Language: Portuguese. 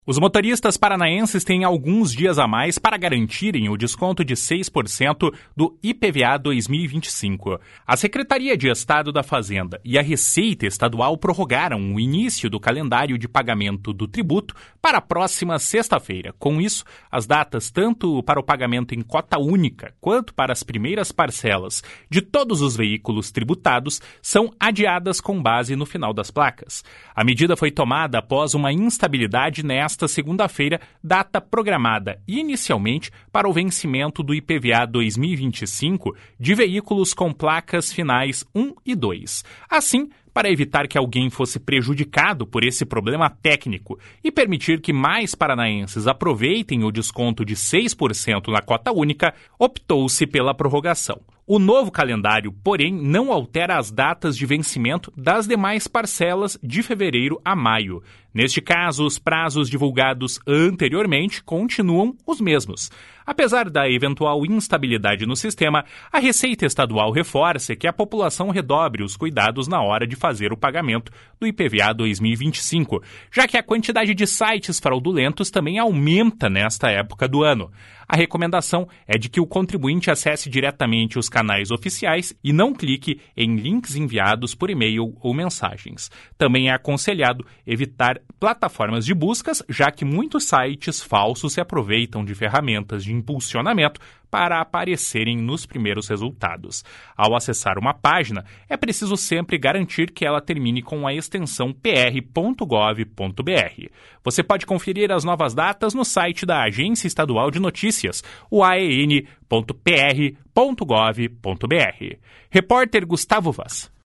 Os motoristas paranaenses têm alguns dias a mais para garantirem o desconto de 6% do IPVA 2025. A Secretaria de Estado da Fazenda e a Receita Estadual prorrogaram o início do calendário de pagamento do tributo para a próxima sexta-feira. Com isso, as datas tanto para o pagamento em cota única quanto para as primeiras parcelas de todos os veículos tributados são adiadas com base no final das placas. A medida foi tomada após uma instabilidade nesta segunda-feira, data programada inicialmente para o vencimento do IPVA 2025 de veículos com placas finais 1 e 2. Assim, para evitar que alguém fosse prejudicado por esse problema técnico e permitir que mais paranaenses aproveitem o desconto de 6% na cota única, optou-se pela prorrogação. O novo calendário, porém, não altera as datas de vencimento das demais parcelas de fevereiro a maio. Neste caso, os prazos divulgados anteriormente continuam os mesmos. Apesar da eventual instabilidade no sistema, a Receita Estadual reforça que a população redobre os cuidados na hora de fazer o pagamento do IPVA 2025, já que a quantidade de sites fraudulentos também aumenta nesta época do ano. A recomendação é de que o contribuinte acesse diretamente os canais oficiais e não clique em links enviados por e-mail ou mensagens. Também é aconselhado evitar plataformas de buscas, já que muitos sites falsos se aproveitam de ferramentas de impulsionamento para aparecerem nos primeiros resultados. Ao acessar uma página, é preciso sempre garantir que ela termine com a extensão pr.gov.br. Você pode conferir as novas datas no site da Agência Estadual de Notícias, o aen.pr.gov.br. Repórter Gustavo Vaz.